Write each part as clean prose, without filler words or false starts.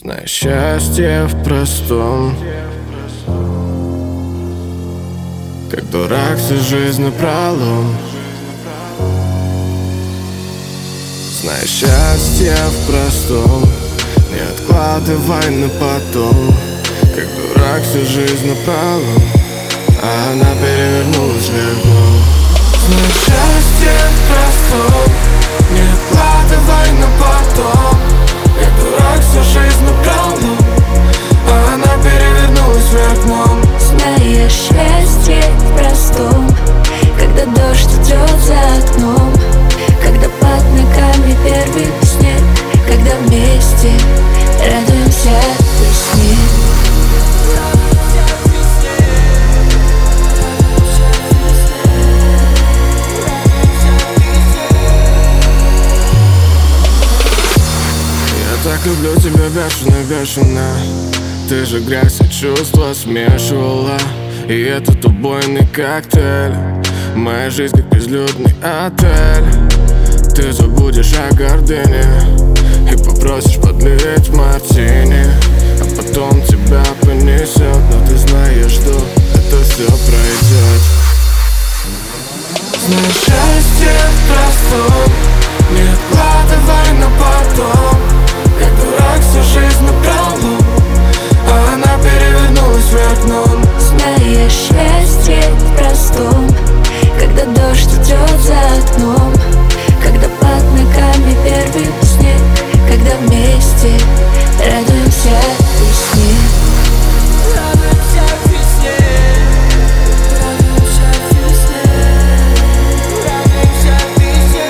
Знай, счастье в простом, как дурак всю жизнь напролом. Знай, счастье в простом, не откладывай на потом, как дурак всю жизнь напролом, а она перевернулась вверх дном. Знай, счастье в простом, не откладывай на потом, как дурак всю жизнь напролом, а она перевернулась вверх дном. Знаешь, счастье в простом, когда дождь идет за окном, когда под ногами первый снег, когда вместе радуемся весне. Я так люблю тебя бешено. Ты же грязь и чувства смешивала, и этот убойный коктейль. Моя жизнь как безлюдный отель. Ты забудешь о гордыне и попросишь подлить мартини, а потом тебя понесет. Но ты знаешь, что это все пройдет. Знаешь, счастье в простом, не откладывай на потом, как дурак всю жизнь напролом, а она перевернулась вверх дном. Знаешь, счастье в простом, когда дождь идет за окном, когда под ногами первый снег, когда вместе радуемся весне. Радуемся весне, радуемся весне, радуемся весне.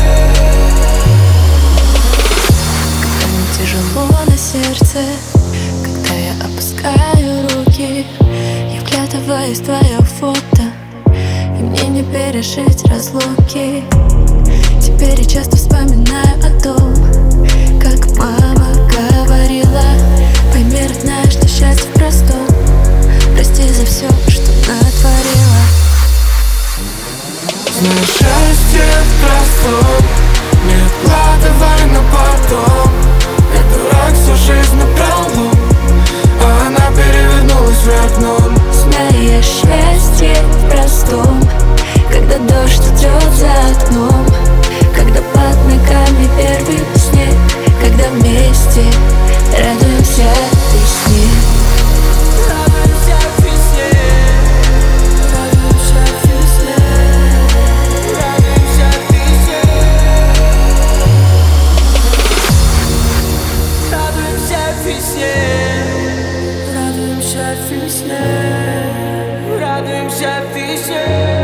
Когда мне тяжело на сердце, когда я опускаю руки, я вглядываюсь в твое фото, и мне не пережить разлуки. Теперь я часто вспоминаю о том, как мама говорила: пойми, родная, что счастье в простом, прости за все, что натворила. Знаешь, счастье в простом, не откладывай на потом, как дурак всю жизнь напролом, а она перевернулась вверх дном. Знаешь, счастье в простом, когда дождь идет за окном, когда под ногами первый снег, когда вместе радуемся весне. Радуемся весне, радуемся весне, радуемся весне, радуемся весне, радуемся весне, радуемся весне.